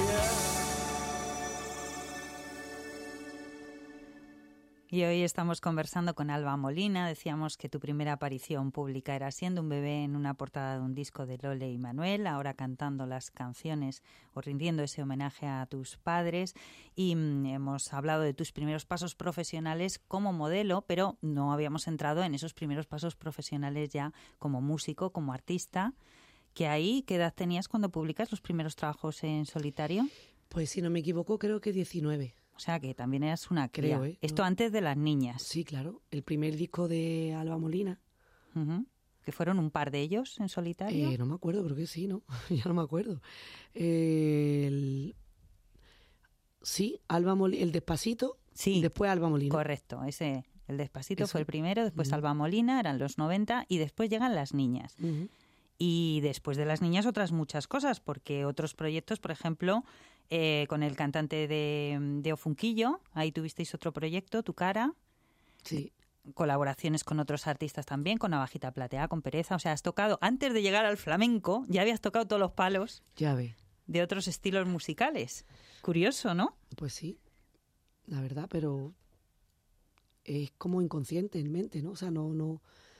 Y hoy estamos conversando con Alba Molina. Decíamos que tu primera aparición pública era siendo un bebé en una portada de un disco de Lole y Manuel, ahora cantando las canciones o rindiendo ese homenaje a tus padres. Y mm, hemos hablado de tus primeros pasos profesionales como modelo, pero no habíamos entrado en esos primeros pasos profesionales ya como músico, como artista. ¿Que ahí, qué edad tenías cuando publicas los primeros trabajos en solitario? Pues si no me equivoco, creo que diecinueve. O sea, que también eras una cría. Creo, ¿eh? Esto No. antes de las niñas. Sí, claro. El primer disco de Alba Molina. Uh-huh. ¿Que fueron un par de ellos en solitario? Eh, no me acuerdo, creo que sí, ¿no? Ya no me acuerdo. Eh, el... Sí, Alba Molina, el Despacito, Sí, y después Alba Molina. correcto. Ese, el Despacito Eso. fue el primero, después Ujú. Alba Molina, eran los noventa, y después llegan las niñas. Ujú. Y después de las niñas otras muchas cosas, porque otros proyectos, por ejemplo, eh, con el cantante de, de Ofunquillo, ahí tuvisteis otro proyecto, Tu Cara, Sí, colaboraciones con otros artistas también, con Navajita Plateada, con Pereza. O sea, has tocado, antes de llegar al flamenco, ya habías tocado todos los palos ya ves. de otros estilos musicales. Curioso, ¿no? Pues sí, la verdad, pero es como inconsciente en mente, ¿no? O sea, no, no,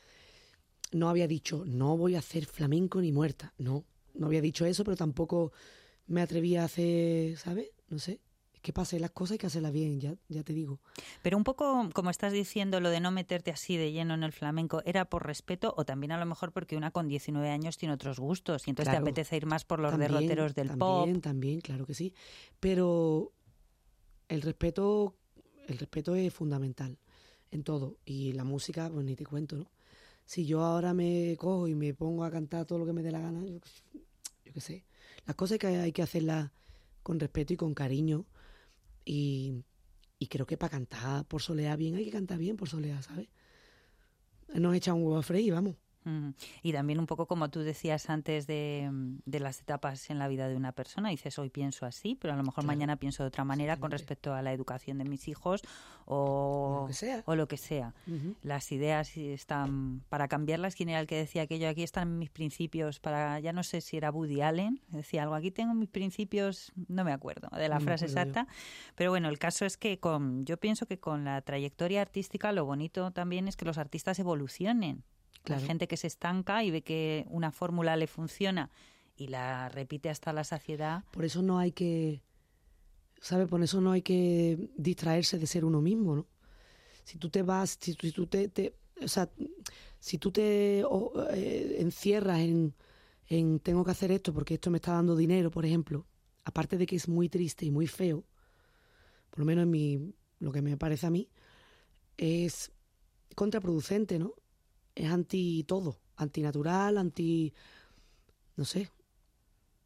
no había dicho, no voy a hacer flamenco ni muerta. No, no había dicho eso, pero tampoco me atrevía a hacer, ¿sabes? No sé. Es que para hacer las cosas hay que hacerlas bien, ya, ya te digo. Pero un poco, como estás diciendo, lo de no meterte así de lleno en el flamenco, ¿era por respeto o también a lo mejor porque una con diecinueve años tiene otros gustos y entonces Claro. te apetece ir más por los También, derroteros del también, pop? También, claro que sí. Pero el respeto, el respeto es fundamental en todo. Y la música, pues ni te cuento, ¿no? Si yo ahora me cojo y me pongo a cantar todo lo que me dé la gana, yo, yo qué sé. Las cosas que hay que hacerlas con respeto y con cariño. Y, y creo que para cantar por soleá bien hay que cantar bien por soleá, ¿sabes? Nos echa un huevo a freír, vamos. Mm. Y también un poco como tú decías antes de, de las etapas en la vida de una persona, dices hoy pienso así, pero a lo mejor Claro. mañana pienso de otra manera con Exactamente. respecto a la educación de mis hijos o Lo que sea. o lo que sea. Ujú. Las ideas están para cambiarlas. ¿Quién era el que decía aquello? Aquí están mis principios para, ya no sé si era Woody Allen, decía algo, aquí tengo mis principios, no me acuerdo de la No me frase acuerdo exacta, pero bueno, el caso es que con, yo pienso que con la trayectoria artística lo bonito también es que los artistas evolucionen. Claro. Hay gente que se estanca y ve que una fórmula le funciona y la repite hasta la saciedad. Por eso no hay que, ¿sabes? Por eso no hay que distraerse de ser uno mismo, ¿no? Si tú te vas, si, tú- si tú te, te- o sea, si tú te o, eh, encierras en, en tengo que hacer esto porque esto me está dando dinero, por ejemplo, aparte de que es muy triste y muy feo, por lo menos en mi, lo que me parece a mí, es contraproducente, ¿no? Es anti todo, antinatural, anti, no sé.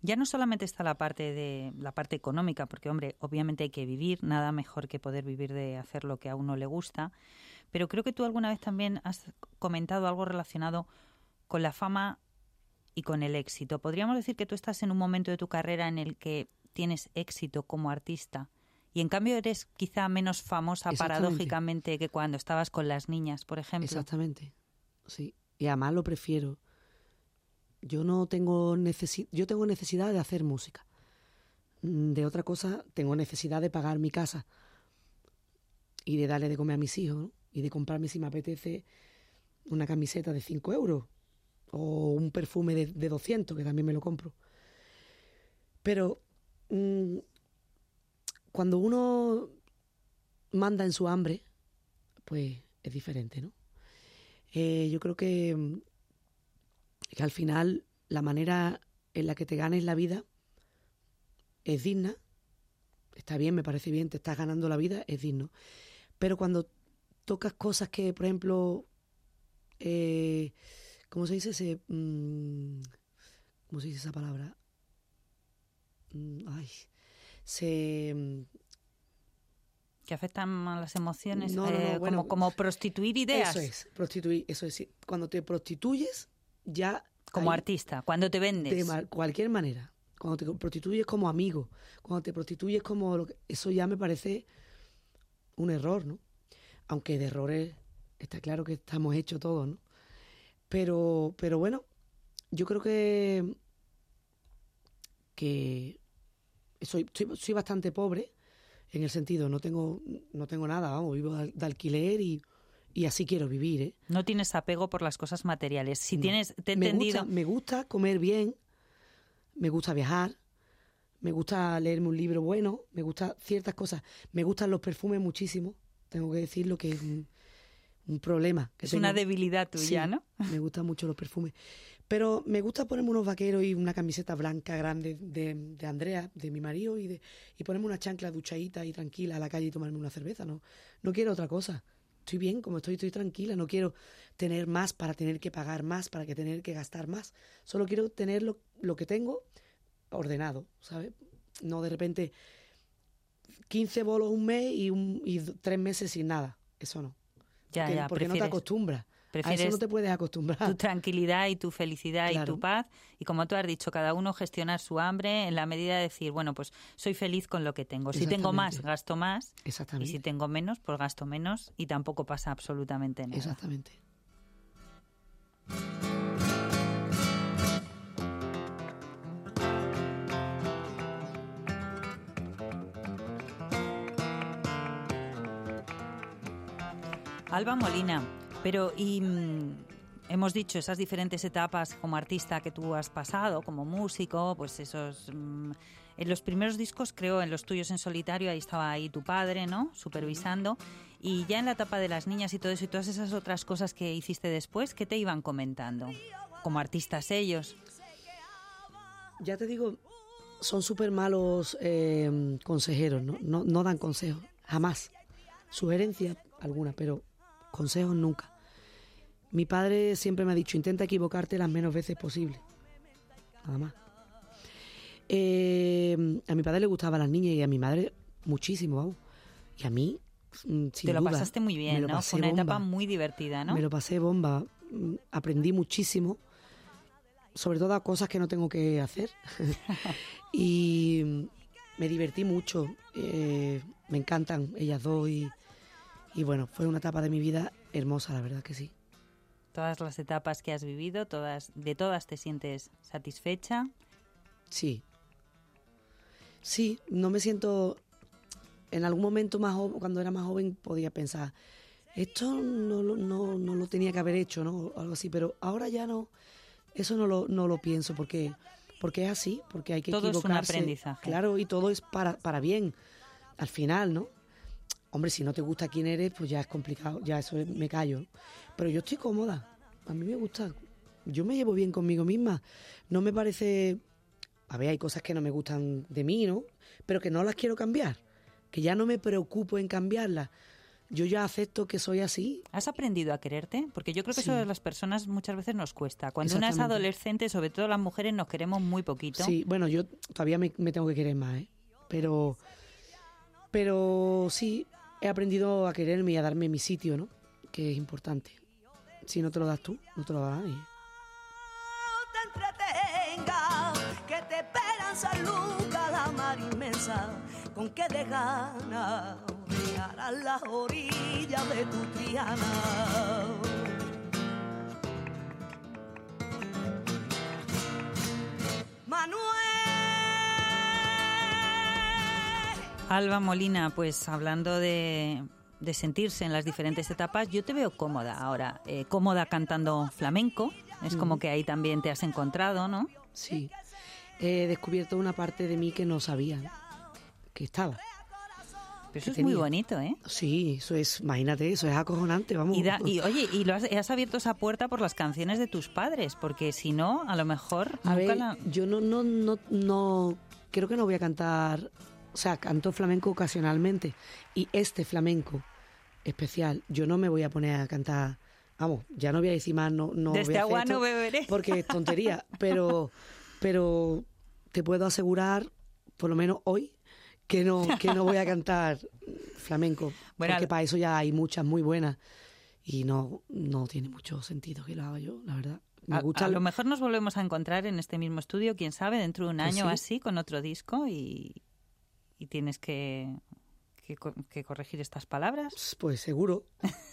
Ya no solamente está la parte de la parte económica, porque hombre, obviamente hay que vivir, nada mejor que poder vivir de hacer lo que a uno le gusta, pero creo que tú alguna vez también has comentado algo relacionado con la fama y con el éxito. ¿Podríamos decir que tú estás en un momento de tu carrera en el que tienes éxito como artista y en cambio eres quizá menos famosa paradójicamente que cuando estabas con las niñas, por ejemplo? Exactamente, sí. Y además lo prefiero. Yo no tengo necesi- yo tengo necesidad de hacer música. De otra cosa, tengo necesidad de pagar mi casa y de darle de comer a mis hijos, ¿no? Y de comprarme, si me apetece, una camiseta de cinco euros o un perfume de, de doscientos, que también me lo compro. Pero mmm, cuando uno manda en su hambre, pues es diferente, ¿no? Eh, yo creo que, que al final la manera en la que te ganes la vida es digna. Está bien, me parece bien, te estás ganando la vida, es digno. Pero cuando tocas cosas que, por ejemplo, eh, ¿cómo se dice? Se, mmm, ¿Cómo se dice esa palabra? Mm, ay, se... Que afectan a las emociones, no, no, no, eh, bueno, como, como prostituir ideas. Eso es, prostituir, eso es. Cuando te prostituyes, ya... Como hay, artista, cuando te vendes. De ma- cualquier manera. Cuando te prostituyes como amigo, cuando te prostituyes como... Lo que, eso ya me parece un error, ¿no? Aunque de errores está claro que estamos hechos todos, ¿no? Pero, pero bueno, yo creo que... que soy, soy, soy bastante pobre. En el sentido, no tengo no tengo nada, vamos, vivo de, de alquiler y, y así quiero vivir, ¿eh? No tienes apego por las cosas materiales. Si no. tienes, te he me entendido... Gusta, me gusta comer bien, me gusta viajar, me gusta leerme un libro bueno, me gusta ciertas cosas. Me gustan los perfumes muchísimo, tengo que decirlo que es un, un problema. Que es tengo. Una debilidad tuya, sí, ¿no? Me gustan mucho los perfumes. Pero me gusta ponerme unos vaqueros y una camiseta blanca grande de, de Andrea, de mi marido, y de y ponerme una chancla duchadita y tranquila a la calle y tomarme una cerveza. No, no quiero otra cosa. Estoy bien como estoy, estoy tranquila. No quiero tener más para tener que pagar más, para que tener que gastar más. Solo quiero tener lo, lo que tengo ordenado, ¿sabes? No de repente quince bolos un mes y, un, y tres meses sin nada. Eso no. Ya, porque ya, porque no te acostumbras. A eso no te puedes acostumbrar. Tu tranquilidad y tu felicidad claro. y tu paz. Y como tú has dicho, cada uno gestionar su hambre en la medida de decir, bueno, pues soy feliz con lo que tengo. Si tengo más, gasto más. Exactamente. Y si tengo menos, pues gasto menos. Y tampoco pasa absolutamente nada. Exactamente. Alba Molina, pero y mmm, hemos dicho esas diferentes etapas como artista que tú has pasado, como músico, pues esos... Mmm, en los primeros discos, creo, en los tuyos en solitario, ahí estaba ahí tu padre, ¿no?, supervisando. Y ya en la etapa de las niñas y todo eso, y todas esas otras cosas que hiciste después, ¿qué te iban comentando? Como artistas ellos. Ya te digo, son súper malos eh, consejeros, ¿no? No, no dan consejos, jamás. Sugerencias algunas, pero... consejos nunca. Mi padre siempre me ha dicho, intenta equivocarte las menos veces posible. Nada más. Eh, a mi padre le gustaban las niñas y a mi madre muchísimo, vamos. Y a mí, sin Te lo duda, pasaste muy bien, ¿no? Fue una bomba. etapa muy divertida, ¿no? Me lo pasé bomba. Aprendí muchísimo. Sobre todo a cosas que no tengo que hacer. Y me divertí mucho. Eh, me encantan ellas dos y... Y bueno, fue una etapa de mi vida hermosa, la verdad que sí. Todas las etapas que has vivido, todas, de todas te sientes satisfecha. Sí. Sí, no me siento... En algún momento, más joven, cuando era más joven, podía pensar, esto no, no, no lo tenía que haber hecho, ¿no? O algo así, pero ahora ya no, eso no lo, no lo pienso, porque, porque es así, porque hay que todo equivocarse. Todo es un aprendizaje. Claro, y todo es para, para bien, al final, ¿no? Hombre, si no te gusta quién eres, pues ya es complicado, ya eso es, me callo. Pero yo estoy cómoda, a mí me gusta, yo me llevo bien conmigo misma. No me parece... A ver, hay cosas que no me gustan de mí, ¿no? Pero que no las quiero cambiar, que ya no me preocupo en cambiarlas. yo ya acepto que soy así. ¿Has aprendido a quererte? Porque yo creo que Sí. eso a las personas muchas veces nos cuesta. Cuando una es adolescente, sobre todo las mujeres, nos queremos muy poquito. Sí, bueno, yo todavía me, me tengo que querer más, ¿eh? Pero, pero sí, he aprendido a quererme y a darme mi sitio, ¿no? Que es importante. Si no te lo das tú, no te lo da nadie. Te entretenga, que te esperan San Lucas, la mar inmensa, con que de gana a las orillas de tu Triana. Manuel. Alba Molina, pues hablando de, de sentirse en las diferentes etapas, yo te veo cómoda ahora, eh, cómoda cantando flamenco, es como que ahí también te has encontrado, ¿no? Sí, he descubierto una parte de mí que no sabía, ¿no? Que estaba. Pero eso que es tenía. muy bonito, ¿eh? Sí, eso es, imagínate, eso es acojonante, vamos. Y, da, y oye, y lo has, has abierto esa puerta por las canciones de tus padres, porque si no, a lo mejor A nunca ver, la... yo no, no, no, no, creo que no voy a cantar, o sea, canto flamenco ocasionalmente, y este flamenco especial, yo no me voy a poner a cantar, vamos, ya no voy a decir más, no, no de voy este a hacer agua esto no beberé. porque es tontería, pero, pero te puedo asegurar, por lo menos hoy, que no, que no voy a cantar flamenco, Bueno, porque al- para eso ya hay muchas muy buenas y no, no tiene mucho sentido que lo haga yo, la verdad. Me A, gusta a lo- lo mejor nos volvemos a encontrar en este mismo estudio, quién sabe, dentro de un Pues año o sí. así, con otro disco y, y tienes que, que, co- que corregir estas palabras. Pues seguro.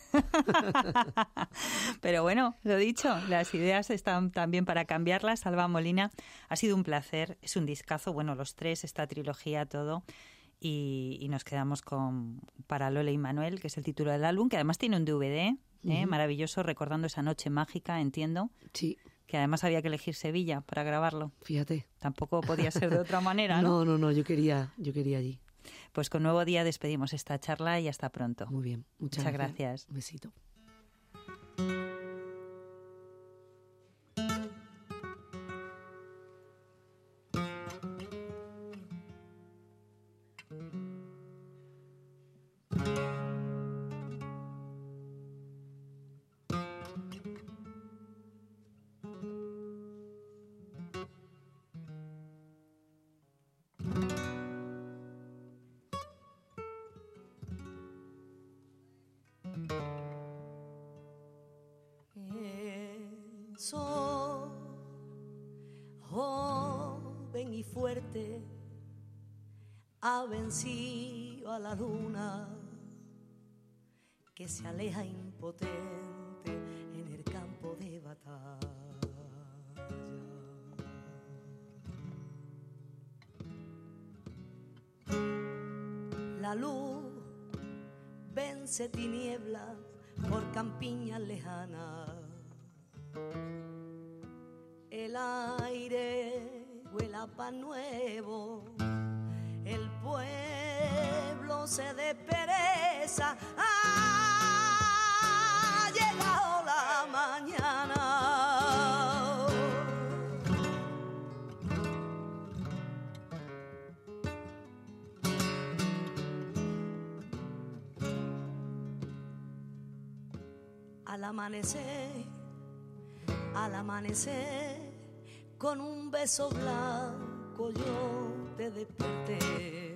Pero bueno, lo dicho, las ideas están también para cambiarlas. Alba Molina, ha sido un placer, es un discazo, bueno, los tres, esta trilogía, todo. Y, y nos quedamos con Para Lola y Manuel, que es el título del álbum, que además tiene un D V D, ¿eh? Ujú. Maravilloso, recordando esa noche mágica, entiendo, Sí, que además había que elegir Sevilla para grabarlo. fíjate. Tampoco podía ser de otra manera, ¿no? No, no, no, yo quería, yo quería allí. Pues con Nuevo Día despedimos esta charla y hasta pronto. Muy bien, muchas, Muchas gracias. Un besito. El sol, joven y fuerte, ha vencido a la luna que se aleja impotente en el campo de batalla. La luz vence tinieblas por campiñas lejanas. El aire huele a pan nuevo, el pueblo se despereza. Ha llegado la mañana. Al amanecer, al amanecer, con un beso blanco yo te desperté.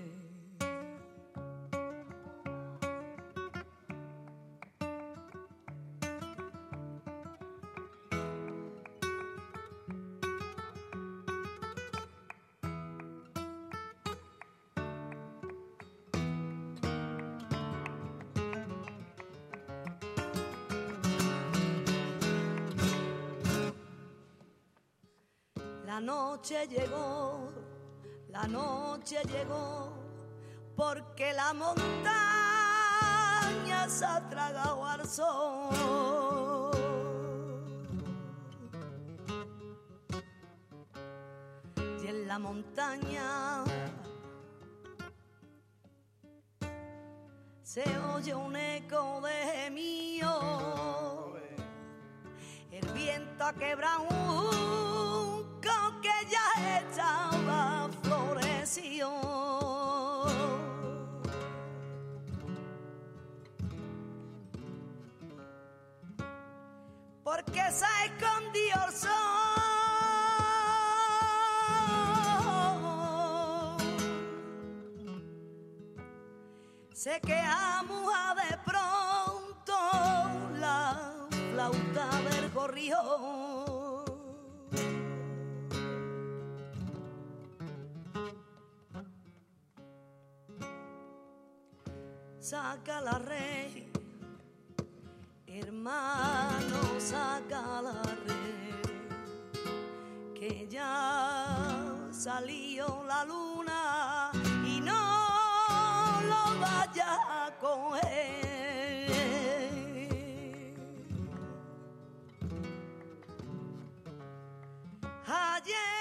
La noche llegó, la noche llegó, porque la montaña se ha tragado al sol. Y en la montaña se oye un eco de gemido. El viento ha quebrado un con que ya estaba florecido. porque se escondió el sol. Sé que amo a de pronto la flauta del gorrión. Saca la red, hermano, saca la red, que ya salió la luna y no lo vaya a coger. Ayer